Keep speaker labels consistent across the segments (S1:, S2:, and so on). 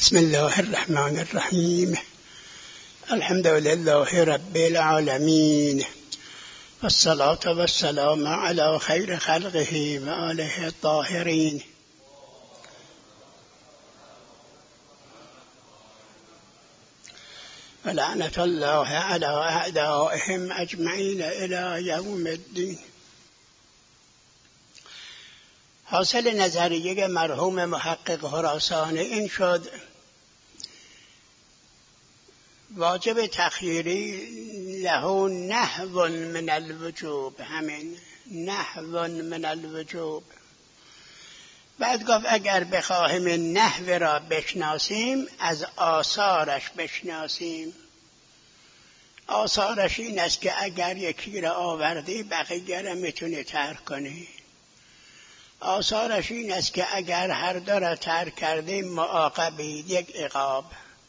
S1: بسم الله الرحمن الرحیم. الحمد لله رب العالمین والصلاة والسلام علی خیر خلقه و آله الطاهرین. ولعنة الله علی اعدائهم اجمعین الی یوم الدین. حاصل نظریه مرحوم محقق خراسانی این شد واجب تخییری له نحو من الوجوب، همین نحو من الوجوب. بعد گفت اگر بخواهیم این نحو را بشناسیم از آثارش بشناسیم. آثارش این است که اگر یکی را آوردی بقیه را میتونی ترک کنی. آثارش این است که اگر هر دو را ترک کردی معاقبی، یک عقاب.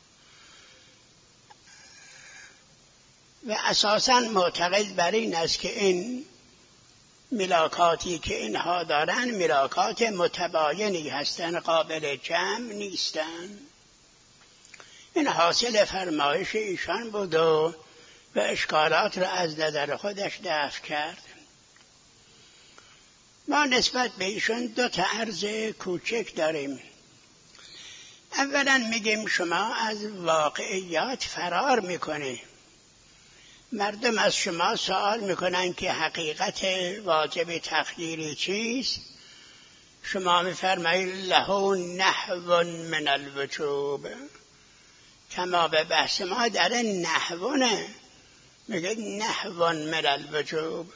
S1: و اساساً معتقد بر این است که این ملاکاتی که اینها دارن ملاکات متباینی هستند، قابل جمع نیستند. این حاصل فرمایش ایشان بود و اشکالات را از نظر خودش دفع کرد. ما نسبت به ایشان دو تا عرض کوچک داریم. اولا میگیم شما از واقعیات فرار میکنی. مردم از شما سوال میکنن که حقیقت واجب تخییری چیست؟ شما میفرمایید له نحو من الوجوب. کما به بحث ما در نحونه، میگه نحو من الوجوب.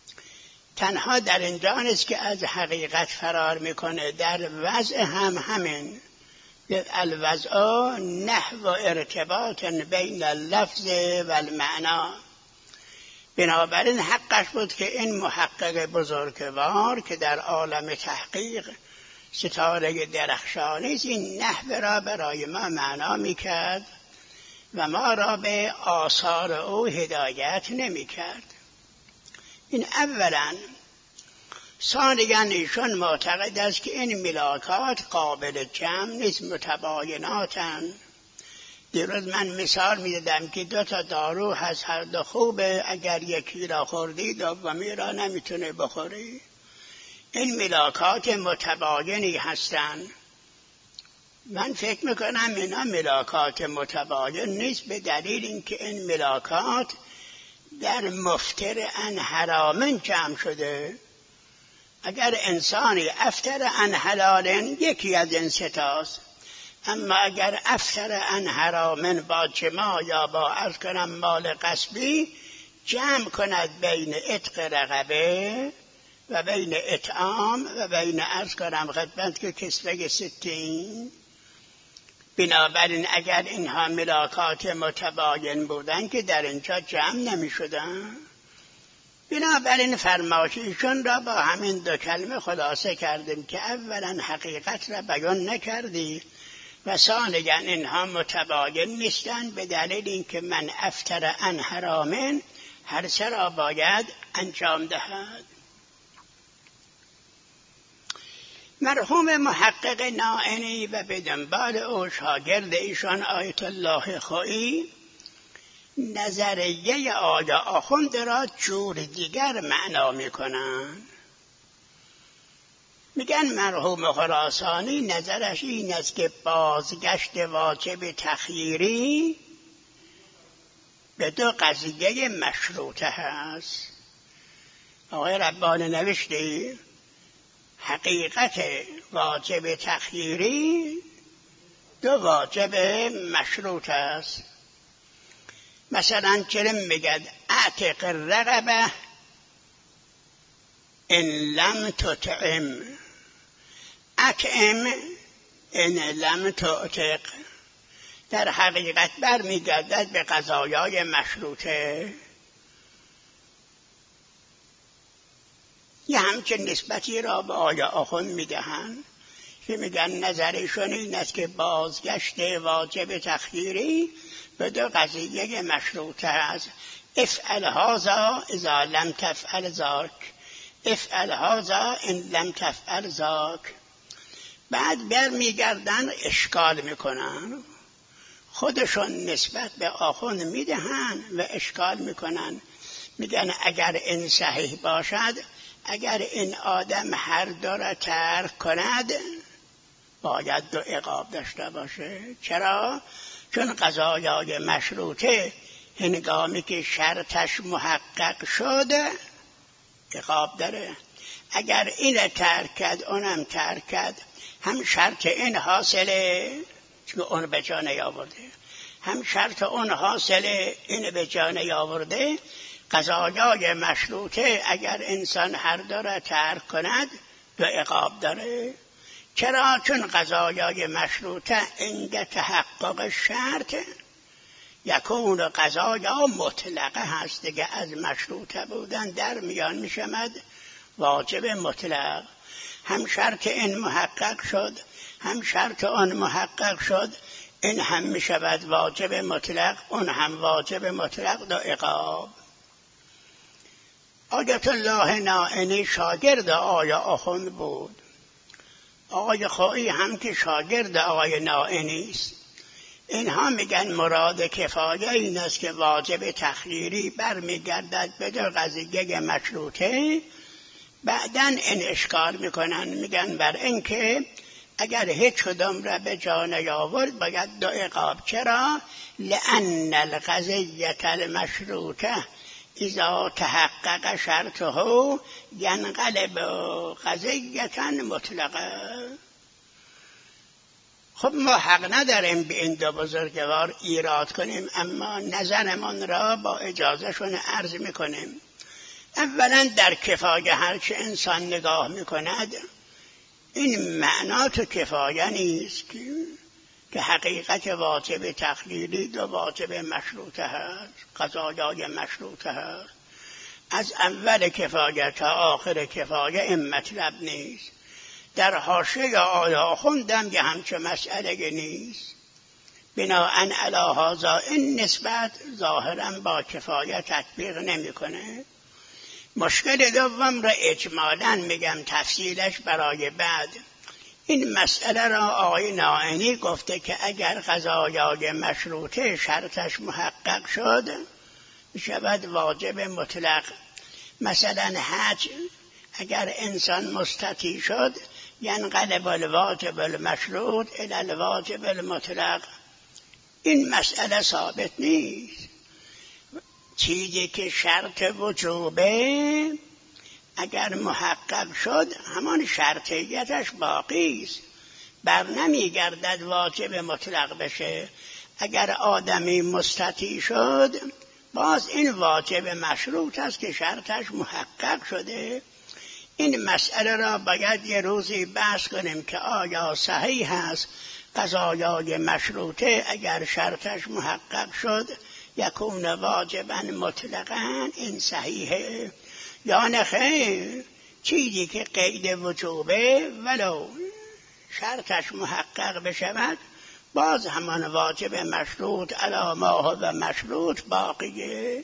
S1: تنها در اینجا نیست که از حقیقت فرار میکنه، در وضع هم همین. الوضع نحو ارتباط بین اللفظ و المعنا. بنابراین حقش بود که این محقق بزرگوار که در عالم تحقیق ستاره درخشانی است، این نحو را برای ما معنا میکرد و ما را به آثار او هدایت نمیکرد. این اولا. ثانیاً ایشان معتقد است که این ملاکات قابل جمع نیست، متبایناتن. دیروز من مثال میدادم که دو تا دارو هست، هر دو خوبه، اگر یکی را خوردی دومی را نمیتونه بخوری. این ملاکات متباینی هستند. من فکر میکنم اینا ملاکات متباین نیست، به دلیل اینکه این ملاکات در مفتر عن حرام جمع شده. اگر انسانی افتر عن حلال یکی از این ستاست، اما اگر افتر عن حرام با جماع یا با عرض کنم مال غصبی جمع کند بین عتق رقبه و بین اطعام و بین عرض کنم خدمت که کسوه 60. بنابراین اگر اینها ملاکات متباین بودن که در اینجا جمع نمی شدن. بنابراین فرمایششون را با همین دو کلمه خلاصه کردیم که اولا حقیقت را بیان نکردی و ثانیاً اینها متباین نیستند، به دلیل اینکه من افتر عن حرام هر سه را باید انجام دهد. مرحوم محقق نائینی و به دنبال او شاگرد ایشان آیت الله خویی نظریه آقا آخوند را جور دیگر معنا میکنن. میگن مرحوم خراسانی نظرش این است که بازگشت واجب تخییری به دو قضیه مشروطه هست. آقای ربانی نوشته حقیقت واجب تخییری دو واجب مشروط است. مثلا چرا میگد اعتق الرقبه ان لم تطعم، اطعم ان لم تعتق. در حقیقت برمیگردد به قضایای مشروطه. یه همچین نسبتی را به آقای آخوند میدهند که میگن نظرشون این است که بازگشت واجب تخییری به دو قضیه مشروطه است. افعل هذا اذا لم تفعل ذاک، افعل هذا ان لم تفعل ذاک. بعد برمیگردن اشکال میکنن، خودشون نسبت به آخوند میدهن و اشکال میکنن، میگن اگر این صحیح باشد، اگر این آدم هر دو را ترک کند باید 2 عقاب داشته باشه. چرا؟ چون قضایای مشروطه هنگامی که شرطش محقق شد عقاب داره. اگر این ترک کرد اونم ترک کرد، هم شرط این حاصله چون اون به جا نیاورده، هم شرط اون حاصله این به جا نیاورده. قضایای مشروطه اگر انسان هر دو را ترک کند 2 عقاب داره. چرا؟ چون قضایای مشروطه عند تحقق شرط یکون قضایا مطلقه هست، دیگه از مشروطه بودن در میان میشود واجب مطلق. هم شرط این محقق شد، هم شرط آن محقق شد، این هم میشود واجب مطلق، اون هم واجب مطلق 2 عقاب. آیت الله نائینی شاگرد آقای آخوند بود. آقای خویی هم که شاگرد آقای نائینی است. اینها میگن مراد کفایه این است که واجب تخییری برمیگردد به 2 قضیه مشروطه. بعداً این اشکال میکنن، میگن بر این که اگر هیچ کدام را به جا نیاورد باید 2 عقاب. چرا؟ لأن القضیة المشروطه اذا تحقق شرطه ینقلب قضیة مطلقه. خب ما حق نداریم به این 2 بزرگوار ایراد کنیم، اما نظرمان را با اجازهشون عرض میکنیم. اولا در کفایه هرچه انسان نگاه میکند این معنا تو کفایه نیست که حقیقت واجب تخلیلی 2 واجب مشروطه هست، قضایای مشروطه هست. از اول کفایه تا آخر کفایه این مطلب نیست. در حاشیه آیا خوندم که همچه مسئله نیست. بناهن علی هذا این نسبت ظاهرا با کفایه تطبیق نمیکنه. مشکل دوم را اجمالاً میگم، تفصیلش برای بعد. این مسئله را آقای نائینی گفته که اگر قضایای مشروطه شرطش محقق شد میشود واجب مطلق. مثلا حج اگر انسان مستطیع شد ینقلب الواجب المشروط الی الواجب المطلق. این مسئله ثابت نیست. چیزی که شرط وجوبه اگر محقق شد همان شرطیتش باقی است، بر نمیگردد واجب مطلق بشه. اگر آدمی مستطیع شد باز این واجب مشروط است که شرطش محقق شده. این مسئله را باید یه روزی بحث کنیم که آیا صحیح است قضایای مشروطه اگر شرطش محقق شد یکون واجبا مطلقا، این صحیحه یا نه خیر؟ چیزی که قید وجوبه ولو شرطش محقق بشود باز همان واجب مشروط علی ما هو مشروط باقیه.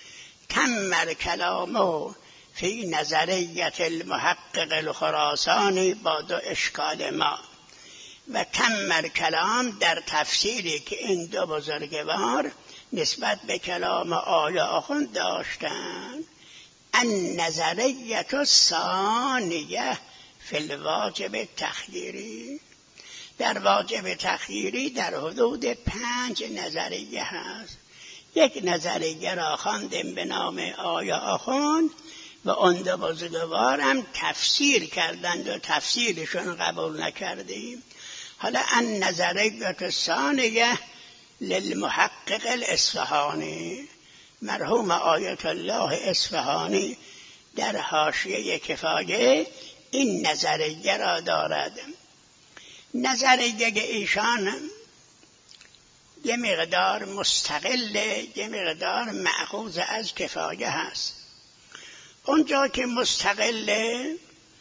S1: تم کلامو فی نظریت المحقق الخراسانی با 2 اشکال ما و تم کلام در تفسیری که این 2 بزرگوار نسبت به کلام آقای آخوند داشتن. النظریة الثانیه فی الواجب تخییری. در واجب تخییری در حدود 5 نظریه هست. یک نظریه را خواندیم به نام آقای آخوند و اون 2 بزرگوار هم تفسیر کردند و تفسیرشون قبول نکردیم. حالا النظریة الثانیه للمحقق الاصفهانی، مرحوم آیت الله اصفهانی در حاشیه کفایه این نظریه را دارد. نظریه ایشان یه مقدار مستقله، یه مقدار مأخوذ از کفایه هست. اونجا که مستقله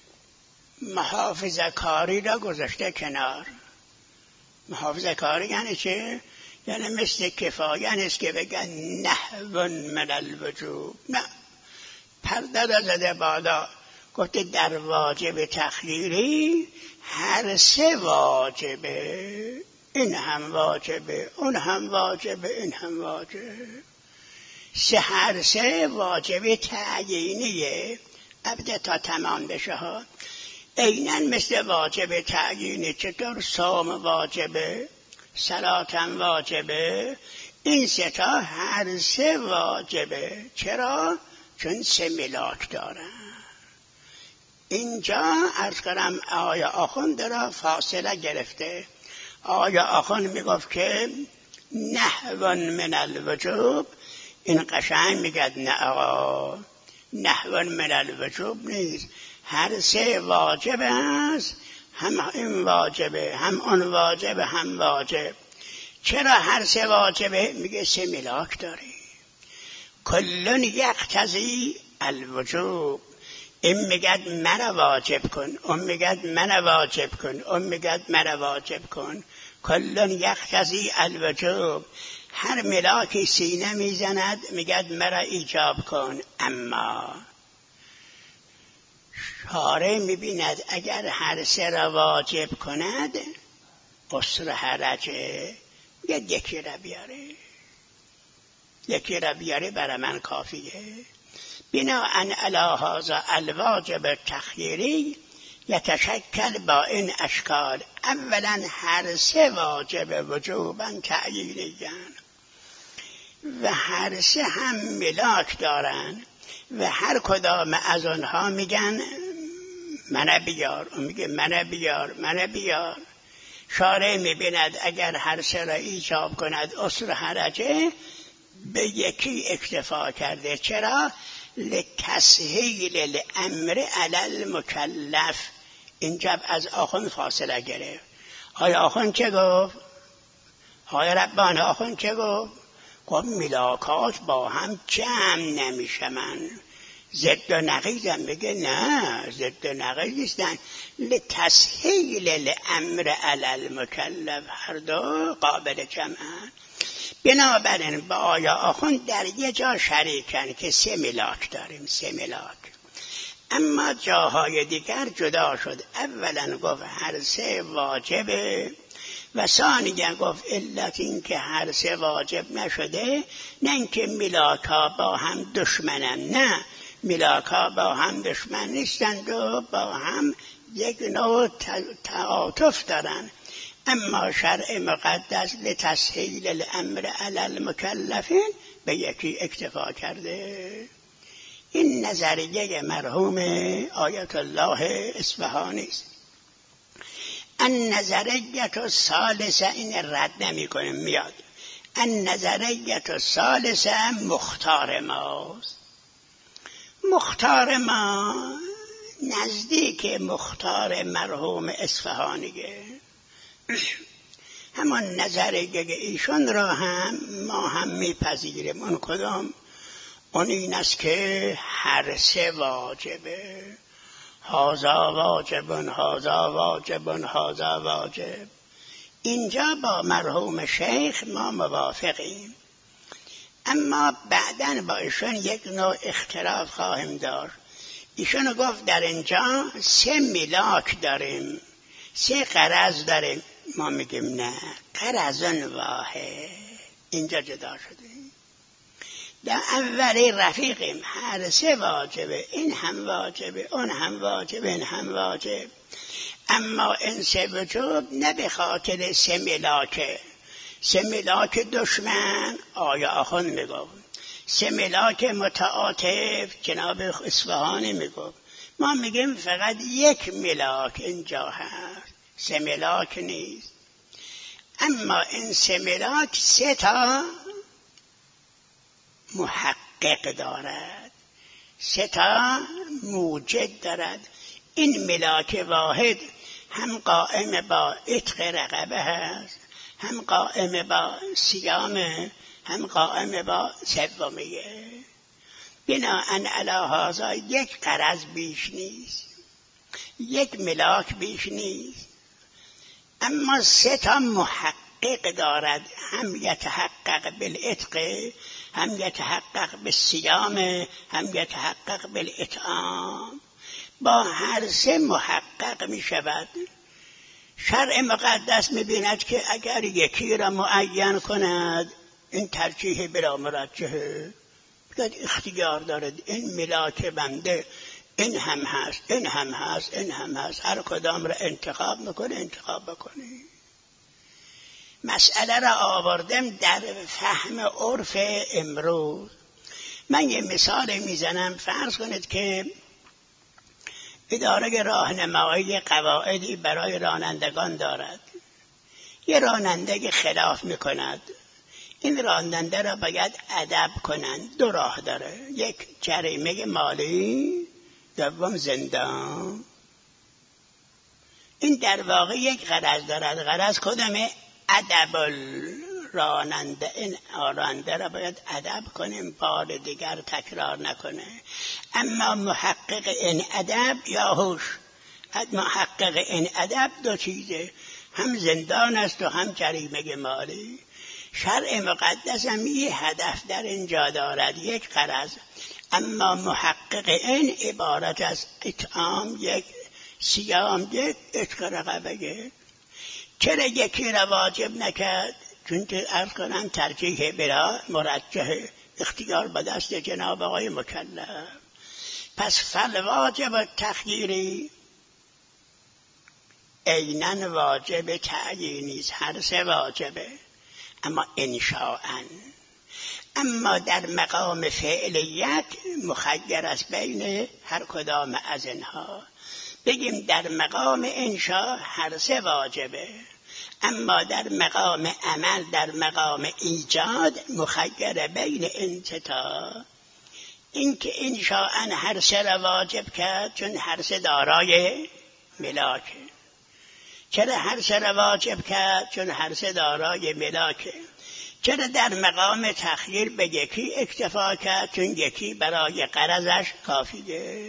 S1: محافظه کاری را گذاشته کنار. محافظه کاری یعنی چه؟ یعنی مثل کفایه نیست که بگن نحو من الوجوب، نه، پرده را زده بالا. گفته در واجب تخییری هر سه واجبه، این هم واجبه، اون هم واجبه، این هم واجبه. هر سه واجب تعیینیه. البته تا تمام بشه ها. عیناً مثل واجب تعیینی. چطور صوم واجبه، صلاتم واجبه، این سه تا هر سه واجبه. چرا؟ چون سه ملاک دارن. اینجا عرض کنم آقای آخوند را فاصله گرفته. آقای آخوند میگفت که نحو من الوجوب، این قشنگ میگد نه آقا، نحو من الوجوب نیست، هر سه واجب است، هم این واجبه، هم اون واجبه، هم واجب. چرا هر سه واجبه؟ میگه سه ملاک داری. کلن یقتضی الوجوب. این میگد مرا واجب کن، اون میگد مرا واجب کن، اون میگد مرا واجب کن. کلن یقتضی الوجوب. هر ملاکی سینه میزند میگد مرا ایجاب کن. اما شارع میبیند اگر هر سه را واجب کند قصر حرجه، یکی را بیاره، یکی را بیاره برای من کافیه. بناءً علی هذا الواجب التخییری یتشکل با این اشکال. اولا هر سه واجب وجوباً تعیینی‌اند و هر سه هم ملاک دارن و هر کدام از آنها میگن منو بیار، اون میگه منو بیار، منو بیار. شارع میبیند اگر هر سه را ایجاب کند اصل حرجه، به یکی اکتفا کرده. چرا؟ لتسهیل الامر علی المکلف. اینجا از آخوند فاصله گرفت. آیا آخوند چه گفت؟ آیا ربان آخوند چه گفت؟ گفت ملاکات با هم جمع نمیشه. من ضد و نقیضم. بگه نه، ضد و نقیض نیستن. لتسهیل الامر علی المکلف، هر دو قابل جمعن. بنابراین با آیا آخوند در یه جا شریکن که سه ملاک داریم، سه ملاک. اما جاهای دیگر جدا شد. اولا گفت هر سه واجبه و ثانیاً گفت علت این که هر سه واجب نشده نه اینکه ملاکا با هم دشمنن، نه، ملاکا با هم دشمن نیستند و با هم یک نوع تعاطف دارن. اما شرع مقدس لتسهیل الامر علی المکلفین به یکی اکتفا کرده. این نظریه مرحوم آیت الله اصفهانی است. النظریه الثالثه، این رد نمی کنیم، میاد. النظریه الثالثه مختار ماست. مختار ما نزدیک مختار مرحوم اصفهانیه. همان نظریه ایشون را هم ما هم میپذیریم. اون کدام؟ اون این است که هر سه واجبه. هذا واجبن، هذا واجبن، هذا واجب. اینجا با مرحوم شیخ ما موافقیم. اما بعداً با ایشون یک نوع اختلاف خواهیم داشت. ایشون گفت در اینجا سه ملاک داریم، سه غرض داریم. ما میگیم نه، غرضن واحد. اینجا جدا شدیم. در اولی رفیقیم، هر سه واجبه، این هم واجبه، اون هم واجبه، این هم واجب. اما این سه وجوب نه به خاطر سه ملاکه. سه ملاک دشمن آیا آخوند میگفت، سه ملاک متعاطف جناب اصفهانی میگفت. ما میگیم فقط یک ملاک اینجا هست، سه ملاک نیست. اما این سه ملاک سه تا محقق دارد، سه تا موجد دارد. این ملاک واحد هم قائم با عتق رقبه هست، هم قائم با صیام، هم قائم با سومیه. بناءً علی هذا یک غرض بیش نیست، یک ملاک بیش نیست. اما سه تا محقق دارد، هم یتحقق بالعتق، هم یتحقق بالصیام، هم یتحقق بالاطعام. با هر سه محقق می شود. شرع مقدس می بیند که اگر یکی را معین کند این ترجیح بلا مرجحه، بگید اختیار دارد این ملاک بنده، این هم هست، این هم هست، این هم هست، هر کدام را انتخاب میکنه انتخاب بکنه. مسئله را آوردم در فهم عرف امروز. من یه مثال میزنم. فرض کنید که اداره راهنمایی قواعدی برای رانندگان دارد. یه راننده خلاف میکند، این راننده را باید ادب کنند. دو راه داره، یک جریمه مالی، دوم زندان. این در واقع یک غرض دارد. غرض کدامه؟ ادب راننده. این راننده را باید ادب کنیم، بار دیگر تکرار نکنه. اما محقق این ادب یا هوش، محقق این ادب دو چیزه، هم زندان است و هم جریمه مالی. شرع مقدس هم یه هدف در اینجا دارد، یک غرض. اما محقق این عبارت از اطعام یک، صیام یک، عتق رقبه. چرا یکی را واجب نکرد؟ چون که عرض کنم ترجیح بلا مرجحه، اختیار به دست جناب آقای مکلف. پس فالواجب تخییری عیناً واجب تعیینی است، هر سه واجبه، اما انشاءً. اما در مقام فعلیت مخیر است بین هر کدام از اینها. بگیم در مقام انشاء هر سه واجبه، اما در مقام عمل، در مقام ایجاد مخیر بین انتتا. این که انشاءً هر سه را واجب کرد چون هر سه دارای ملاکه. چرا هر سه را واجب کرد؟ چون هر سه دارای ملاکه. چرا در مقام تخییر به یکی اکتفا کرد؟ چون یکی برای غرضش کافیه.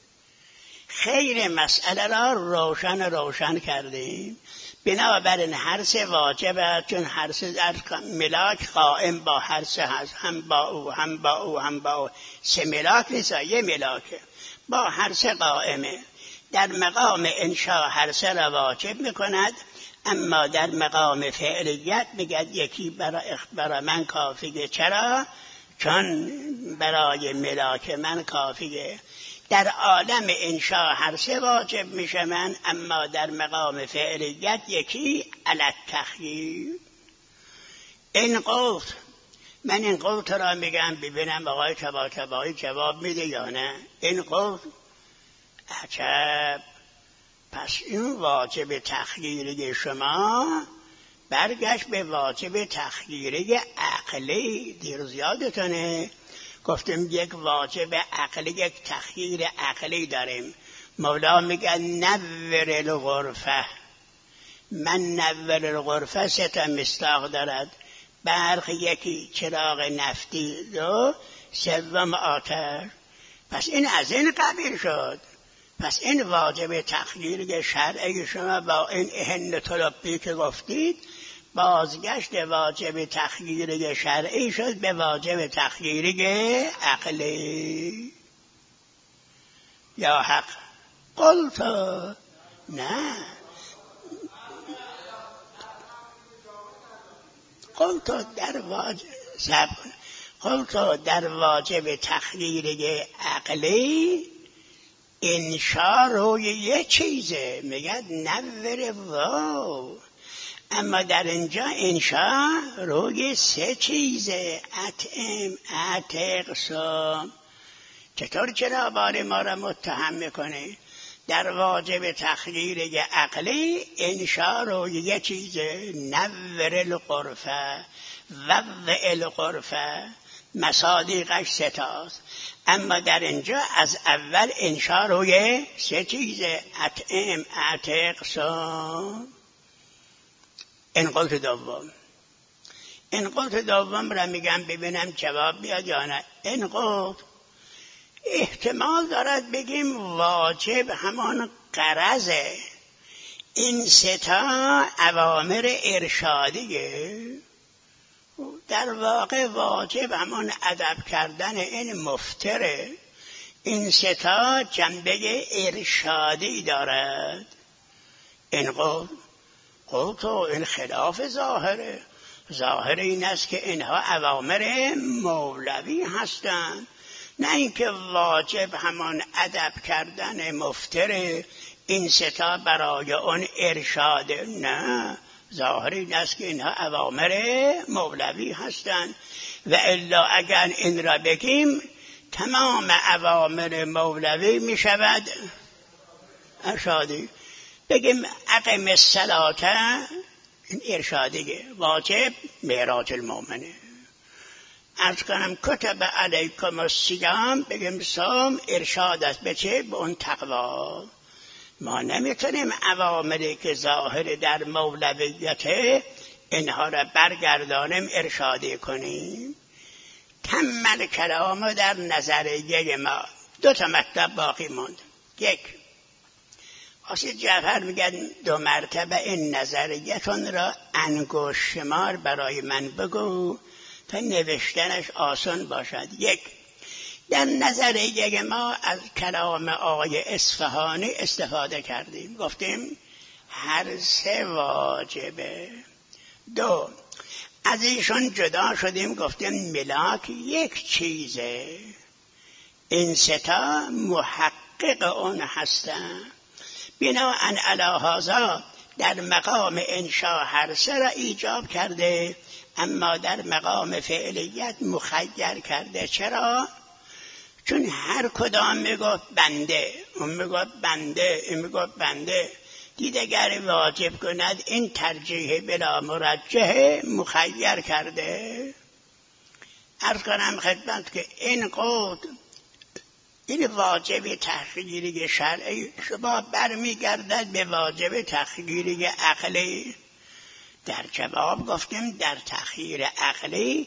S1: خیر مسئله را روشن کردیم. بنابراین هر سه واجب است، چون هر سه در ملاک قائم با هر سه هست، هم با او هم با او هم با او. سه ملاک نیست، یه ملاکه، با هر سه قائمه. در مقام انشاء هر سه را واجب میکند، اما در مقام فعلیت بگد یکی برای من کافیه. چرا؟ چون برای ملاک من کافیه. در عالم انشاء هر سه واجب میشه من، اما در مقام فعلیت یکی علی التخییر. این قوت، من این قوت را میگم ببینم آقای طباطبایی جواب میده یا نه. این قوت عجب. پس این واجب تخییری شما برگشت به واجب تخییری عقلی. دیر یادتونه گفتم یک واجب عقلی، یک تخییر عقلی داریم. مولا میگه نور الغرفه. من نور الغرفه سه تا مصداق دارد. برق یکی، چراغ نفتی دو، سوم آتش. پس این از این قبیل شد. پس این واجب تخییری شرعی شما با این اهن طلبی که گفتید بازگشت واجب تخییری شرعی شد به واجب تخییری عقلی. یا حق قلت نه، قلت در واجب تخییری عقلی انشاء روی یه چیزه، میگه نور واو. اما در اینجا انشاء روی سه چیزه، اطعم، اعتق، صوم. چطور جناب ما را متهم میکنه؟ در واجب تخییری عقلی انشاء روی یه چیزه، نور الغرفه، وضع الغرفه، مصادیقش سه تاست. اما در اینجا از اول انشاء روی سه چیزه، اطعم، اعتق، صوم. این قولت دوم. این قولت دوم را میگم ببینم جواب بیاد یا نه. این قولت احتمال دارد بگیم واجب همان غرضه. این سه تا اوامر ارشادیه. در واقع واجب همان ادب کردن این مفتره این سه تا جنبه ارشادی دارد. این قلت این خلاف ظاهره. ظاهر این است که اینها اوامر مولوی هستند، نه اینکه واجب همان ادب کردن مفتره، این سه تا برای اون ارشاده. نه، ظاهر این است که اینها اوامر مولوی هستند. و الا اگر این را بگیم تمام اوامر مولوی می شود ارشادی. بگیم اقم الصلاة، این ارشادیه. واجب معراج المؤمنه. عرض کنم کتب علیکم الصیام، بگیم صوم ارشاد است به چه؟ به اون تقوا. ما نمیتونیم اوامری که ظاهر در مولویته اینها را برگردانیم ارشادی کنیم. کمل کلام در نظریه ما. 2 مطلب باقی ماند. یک، آسید جعفر میگن 2 مرتبه این نظریتون را انگشت شمار برای من بگو تا نوشتنش آسان باشد. یک، در نظریه ما از کلام آقای اصفهانی استفاده کردیم، گفتیم هر 3 واجبه. 2، از ایشون جدا شدیم گفتیم ملاک یک چیزه. این 3 تا محقق اون هستن. بناءً علی هذا در مقام انشاء هر 3 را ایجاب کرده، اما در مقام فعلیت مخیر کرده. چرا؟ چون هر کدام میگفت بنده، اون میگفت بنده، این میگفت بنده، دیدگر واجب کند این ترجیح بلا مرجح مخیر کرده. عرض کنم خدمت که این قول، این واجب تخییری شرعی شما برمیگردد به واجب تخییری عقلی. در جواب گفتیم در تخییر عقلی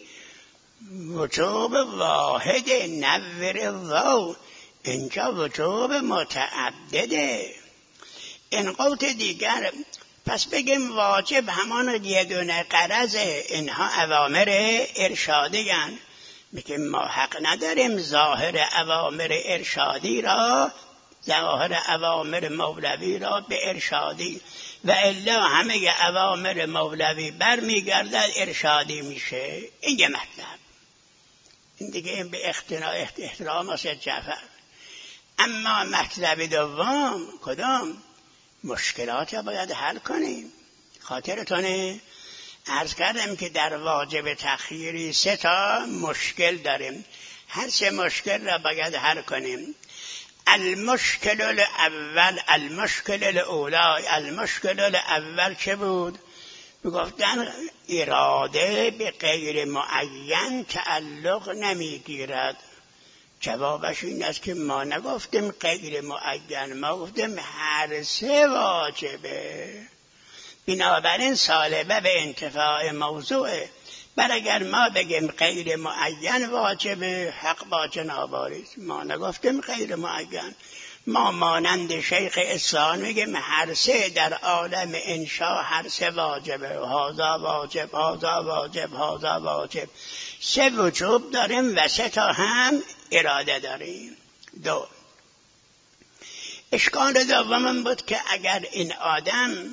S1: وجوب واحد نور الله، اینجا وجوب متعدده. این قوت دیگر پس بگیم واجب همان یه دونه غرض، اینها اوامر ارشادی هستند. میگه ما حق نداریم ظاهر اوامر ارشادی را، ظاهر اوامر مولوی را به ارشادی، و الا همه اوامر مولوی برمیگردد ارشادی میشه. این یه مطلب. این دیگه به احترام است جعفر. اما مطلب دوم کدام؟ مشکلات را باید حل کنیم. خاطرتونه عرض کردم که در واجب تخییری 3 تا مشکل داریم. هر 3 مشکل را باید حل کنیم. المشکل الاول، المشکل الاولی، المشکل الاول چه بود؟ میگفتن اراده به غیر معین تعلق نمیگیرد. جوابش این است که ما نگفتیم غیر معین، ما گفتیم هر 3 واجبه. بنابراین سالبه به انتفاع موضوعه. بر اگر ما بگیم غیر معین واجبه، حق با جناباریست. ما نگفتیم غیر معین. ما مانند شیخ اسلام میگیم هر 3 در عالم انشاء هر 3 واجبه. هذا واجب، هذا واجب، هذا واجب. 3 وجوب داریم و 3 تا هم اراده داریم. 2، اشکال دوم بود که اگر این آدم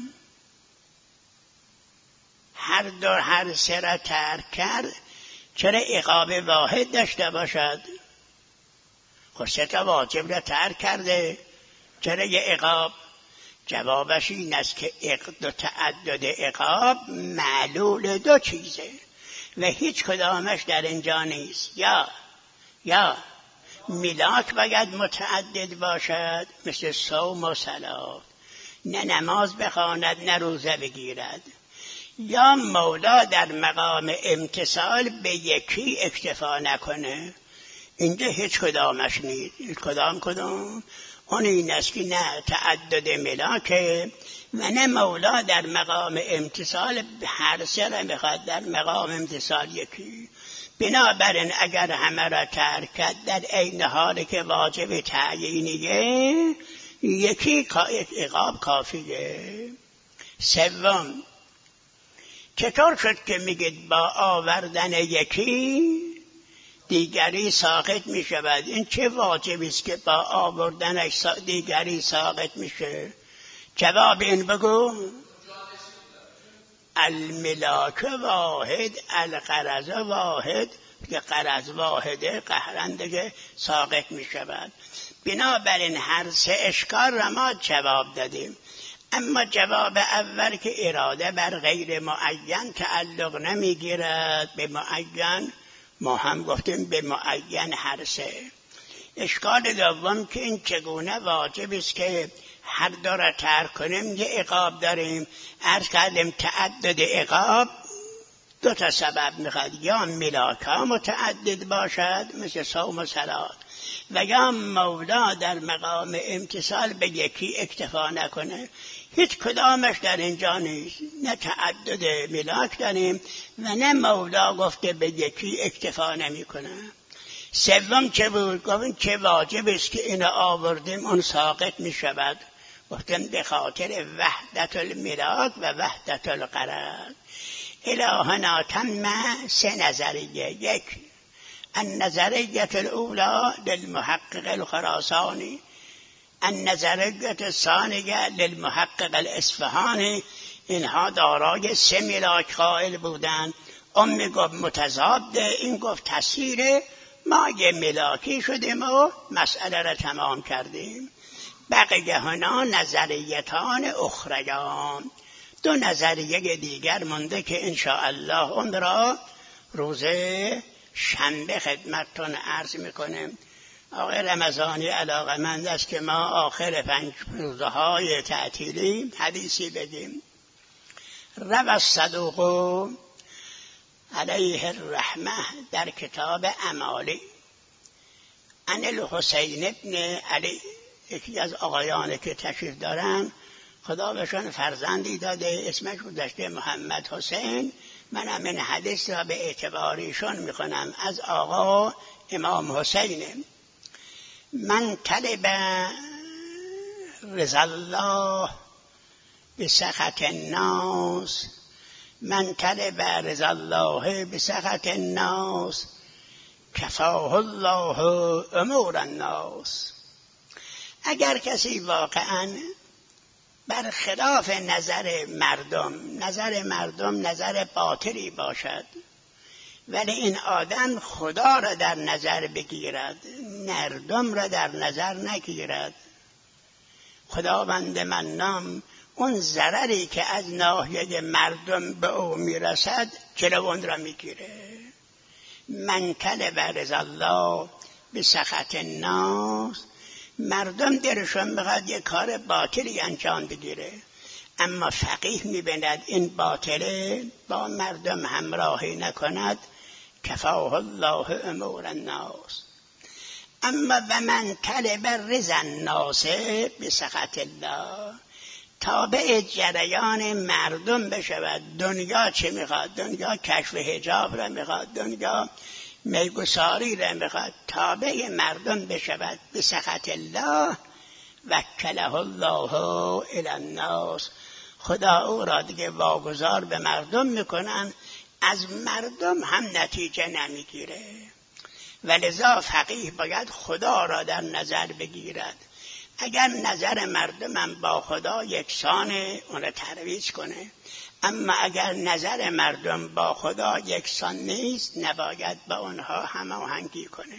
S1: هر 3 را ترک کرد، چرا عقاب واحد داشته باشد؟ خب 3 تا واجب را ترک کرده، چرا یه عقاب؟ جوابش این است که تعدد عقاب معلول 2 چیزه و هیچ کدامش در اینجا نیست. یا ملاک باید متعدد باشد، مثل صوم و صلات، نه نماز بخواند نه روزه بگیرد، یا مولا در مقام امتثال به یکی اکتفا نکنه. اینجا هیچ کدامش نیست. کدام؟ اون این است که نه تعدد ملاکه و نه مولا در مقام امتثال هر 3 را میخواد در مقام امتثال یکی. بنابراین اگر همه را ترک کرد در عین حالی که واجب تعیینیه، یکی عقاب کافیه. 3، چطور شد که میگید با آوردن یکی دیگری ساقط می شود. این چه واجبی است که با آوردنش دیگری ساقط میشه؟ جواب این بگو. الملاک واحد الغرض واحد، که غرض واحده قهرن دیگه ساقط می شود. بنابراین هر سه اشکال را ما جواب دادیم. اما جواب اول که اراده بر غیر معین تعلق نمیگیرد به معین، ما هم گفتیم به معین هر سه. اشکال دوم که این چگونه واجب است که هر دو را ترک کنیم. یه عقاب داریم، عرض کردیم تعدد عقاب دو تا سبب میخواد، یا ملاکا متعدد باشد مثل صوم و صلات، و یا مولا در مقام امتثال به یکی اکتفا نکنه. هیچ کدامش در اینجا نیست، نه تعدد ملاک داریم و نه مولا گفته به یکی اکتفا نمیکنه. سوم چه بود؟ گفتیم چه واجب است که اینو آوردیم اون ساقط می شود. گفتیم به خاطر وحدت الملاک و وحدت الغرض. الهنا تم سه نظریه. یک، النظریه الاولى للمحقق الخراسانی، النظریه الثانیه للمحقق الاصفهانی. اینها دارای سه ملاک قائل بودند. اون گفت متضاده، این گفت تصحیره. ما یه ملاکی شدیم و مسئله را تمام کردیم. بقیه هنا نظریتان اخریان، دو نظریه دیگر مونده که انشاءالله اون را روز شنبه خدمتتون عرض میکنیم. آقای رمضانی علاقمند است که ما آخر 5 روزهای تعطیلی حدیثی بگیم. روى الصدوق علیه الرحمه در کتاب امالی عن الحسین ابن علی، یکی از آقایان که تشریف دارن خدا بهشون فرزندی داده اسمش گذاشته محمد حسین. منم این حدیث را به اعتباریشون میکنم از آقا امام حسین. من طلب رضا الله بسخط الناس، من طلب رضا الله بسخط الناس کفاه الله امور الناس. اگر کسی واقعا برخلاف نظر مردم نظر باطلی باشد، ولی این آدم خدا را در نظر بگیرد، مردم را در نظر نگیرد، خداوند منان اون ضرری که از ناحیه مردم به او میرسد جلو اون را میگیره. من طلب رضا الله بسخط الناس، مردم دلشون میخواد یک کار باطلی انجام بگیره، اما فقیه میبیند این باطله با مردم همراهی نکند، کفاه الله امور الناس. اما و من طلب رضا الناس بسخط الله، تابع جریان مردم بشود. دنیا چه میخواد؟ دنیا کشف حجاب را میخواد، دنیا میگساری را میخواد، تابع مردم بشود. بسخط الله وکله الله الی الناس، خدا او را دیگه واگذار به مردم میکنن، از مردم هم نتیجه نمیگیره. ولذا فقیه باید خدا را در نظر بگیرد. اگر نظر مردمم با خدا یکسانه اون را ترویج کنه، اما اگر نظر مردم با خدا یکسان نیست نباید با اونها هماهنگی کنه.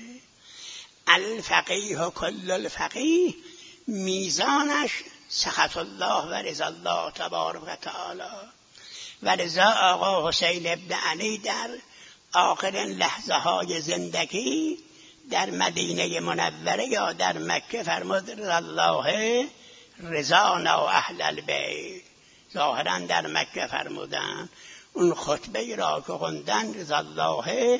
S1: الفقیه کل الفقیه، میزانش سخط الله و رضا الله تبارک و تعالی. و رضا آقا حسین ابن علی در آخرین لحظه های زندگی در مدینه منوره یا در مکه فرمود رضا الله رضانا اهل البیت. ظاهرا در مکه فرمودن، اون خطبه را که خوندن رضا الله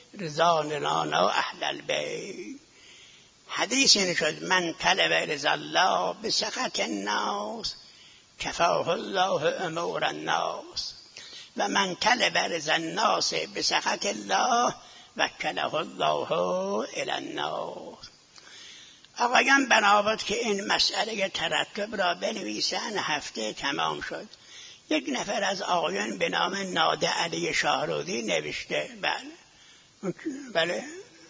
S1: رضانا اهل البیت. حدیث این شد من طلب رضا الله بسخط الناس کفاه الله امور الناس، و من طلب رضا الناس بسخط الله وکله الله الی الناس. آقایان بنابود که این مسئله ترتب را بنویسن. هفته تمام شد. یک نفر از آقایان به نام ناده علی شاهرودی نوشته. بله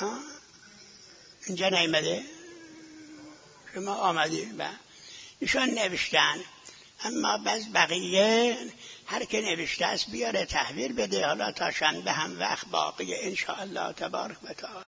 S1: اینجا نیامده، شما آمدید و ایشان نوشتن. اما بقیه هر که نوشته است بیاره تحویل بده. حالا تا شنبه هم وقت باقیه ان شاء الله تبارک و تعالی.